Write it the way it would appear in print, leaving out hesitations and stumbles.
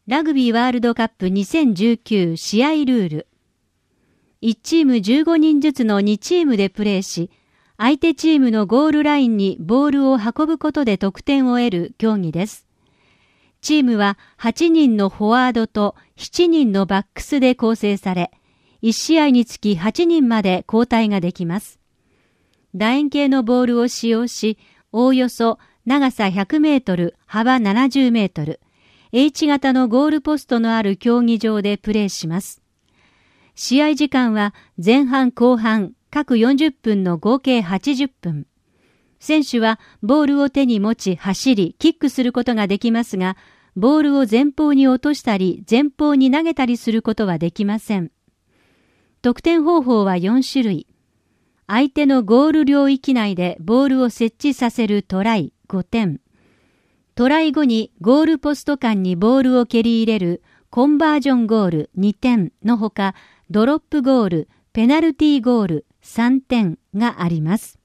ラグビーワールドカップ2019試合ルール。1チーム15人ずつの2チームでプレーし、相手チームのゴールラインにボールを運ぶことで得点を得る競技です。チームは8人のフォワードと7人のバックスで構成され、1試合につき8人まで交代ができます。楕円形のボールを使用し、おおよそ長さ100メートル、幅70メートル、H 型のゴールポストのある競技場でプレーします。試合時間は前半後半各40分の合計80分。選手はボールを手に持ち走りキックすることができますが、ボールを前方に落としたり前方に投げたりすることはできません。得点方法は4種類。相手のゴール領域内でボールを設置させるトライ5点。トライ後にゴールポスト間にボールを蹴り入れるコンバージョンゴール2点のほか、ドロップゴール、ペナルティーゴール3点があります。